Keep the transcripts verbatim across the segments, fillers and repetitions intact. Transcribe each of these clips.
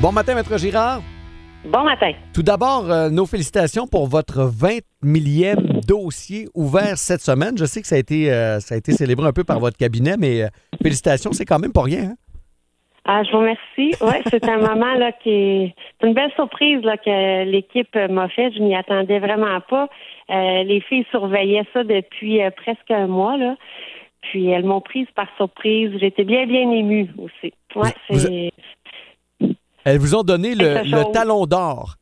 Bon matin, Maître Girard. Bon matin. Tout d'abord, euh, nos félicitations pour votre vingt millième dossier ouvert cette semaine. Je sais que ça a été, euh, ça a été célébré un peu par votre cabinet, mais euh, félicitations, c'est quand même pas rien. Hein? Ah, je vous remercie. Ouais, c'est un moment là qui est c'est une belle surprise là que l'équipe m'a fait. Je m'y attendais vraiment pas. Euh, les filles surveillaient ça depuis euh, presque un mois là. Puis elles m'ont prise par surprise. J'étais bien bien émue aussi. Ouais, Vous, c'est. Elles vous ont donné le, Quelque le chose. talon d'or.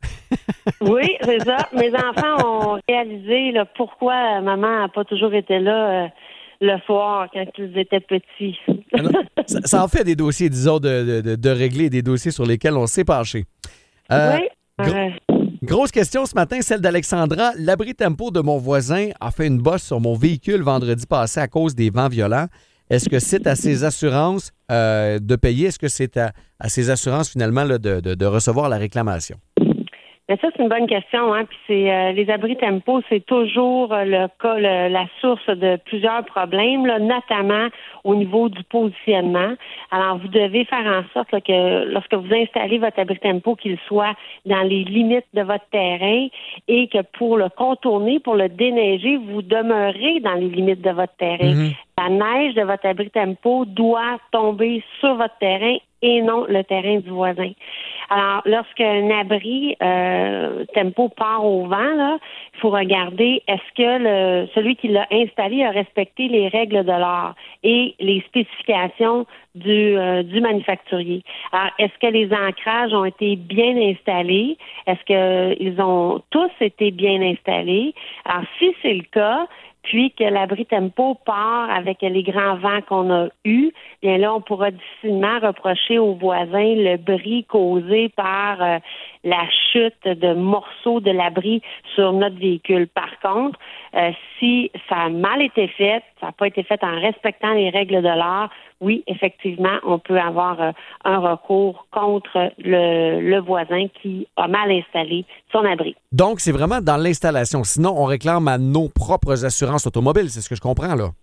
Oui, c'est ça. Mes enfants ont réalisé là, pourquoi maman n'a pas toujours été là euh, le soir quand ils étaient petits. Ah non, ça, ça en fait des dossiers, disons, de, de, de régler, des dossiers sur lesquels on s'est penché. Euh, oui. gro- euh, Grosse question ce matin, celle d'Alexandra. L'abri tempo de mon voisin a fait une bosse sur mon véhicule vendredi passé à cause des vents violents. Est-ce que c'est à ses assurances euh, de payer? Est-ce que c'est à, à ses assurances, finalement, là, de, de, de recevoir la réclamation? Mais ça, c'est une bonne question, hein. Puis c'est euh, les abris tempo, c'est toujours euh, le cas, le- la source de plusieurs problèmes, là, notamment au niveau du positionnement. Alors, vous devez faire en sorte là, que lorsque vous installez votre abri tempo, qu'il soit dans les limites de votre terrain et que pour le contourner, pour le déneiger, vous demeurez dans les limites de votre terrain. Mhm. La neige de votre abri tempo doit tomber sur votre terrain et non le terrain du voisin. Alors, lorsqu'un abri euh, tempo part au vent, là, il faut regarder est-ce que le, celui qui l'a installé a respecté les règles de l'art et les spécifications du, euh, du manufacturier. Alors, est-ce que les ancrages ont été bien installés? Est-ce qu'ils ont tous été bien installés? Alors, si c'est le cas, puis que l'abri tempo part avec les grands vents qu'on a eus, bien là, on pourra difficilement reprocher aux voisins le bris causé par euh, la chute de morceaux de l'abri sur notre véhicule. Par contre, euh, si ça a mal été fait, ça n'a pas été fait en respectant les règles de l'art, oui, effectivement, on peut avoir euh, un recours contre le, le voisin qui a mal installé son abri. Donc, c'est vraiment dans l'installation. Sinon, on réclame à nos propres assurances automobiles. C'est ce que je comprends, là.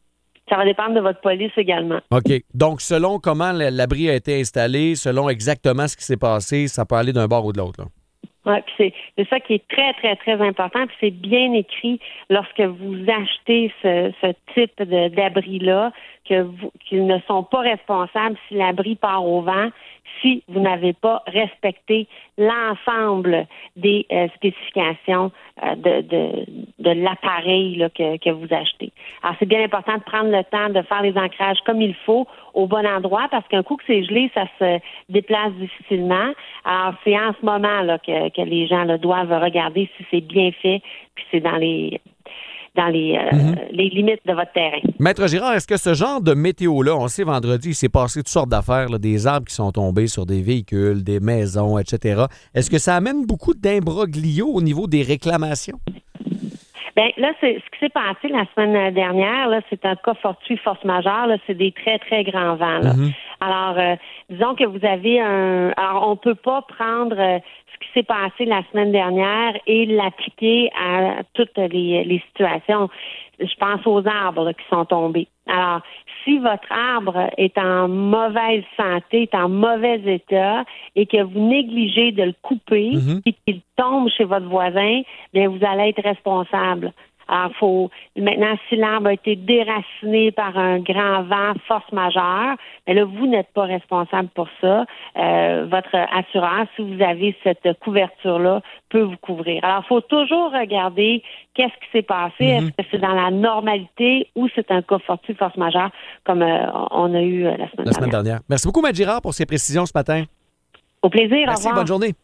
Ça va dépendre de votre police également. OK. Donc, selon comment l'abri a été installé, selon exactement ce qui s'est passé, ça peut aller d'un bord ou de l'autre, là. Ouais, puis c'est, c'est ça qui est très, très, très important. Puis c'est bien écrit lorsque vous achetez ce, ce type de, d'abri-là, que vous, qu'ils ne sont pas responsables si l'abri part au vent, si vous n'avez pas respecté l'ensemble des euh, spécifications euh, de, de, de l'appareil là, que, que vous achetez. Alors, c'est bien important de prendre le temps de faire les ancrages comme il faut, au bon endroit, parce qu'un coup que c'est gelé, ça se déplace difficilement. Alors, c'est en ce moment là, que, que les gens là, doivent regarder si c'est bien fait, puis c'est dans les dans les, euh, Mhm. les limites de votre terrain. Maître Girard, est-ce que ce genre de météo-là, on sait vendredi, il s'est passé toutes sortes d'affaires, là, des arbres qui sont tombés sur des véhicules, des maisons, et cetera. Est-ce que ça amène beaucoup d'imbroglio au niveau des réclamations? Bien, là, c'est ce qui s'est passé la semaine dernière, là, c'est un cas fortuit, force majeure, là, c'est des très, très grands vents, là. Mhm. Alors, euh, disons que vous avez un... Alors, on peut pas prendre euh, ce qui s'est passé la semaine dernière et l'appliquer à toutes les, les situations. Je pense aux arbres là, qui sont tombés. Alors, si votre arbre est en mauvaise santé, est en mauvais état et que vous négligez de le couper Mhm. et qu'il tombe chez votre voisin, bien, vous allez être responsable. Alors, faut maintenant, si l'arbre a été déraciné par un grand vent, force majeure, bien là, vous n'êtes pas responsable pour ça. Euh, votre assureur, si vous avez cette couverture-là, peut vous couvrir. Alors, il faut toujours regarder qu'est-ce qui s'est passé. Mhm. Est-ce que c'est dans la normalité ou c'est un cas fortuit, force majeure, comme euh, on a eu euh, la semaine La semaine dernière. dernière. Merci beaucoup, Maître Girard, pour ces précisions ce matin. Au plaisir, au Merci, revoir. bonne journée.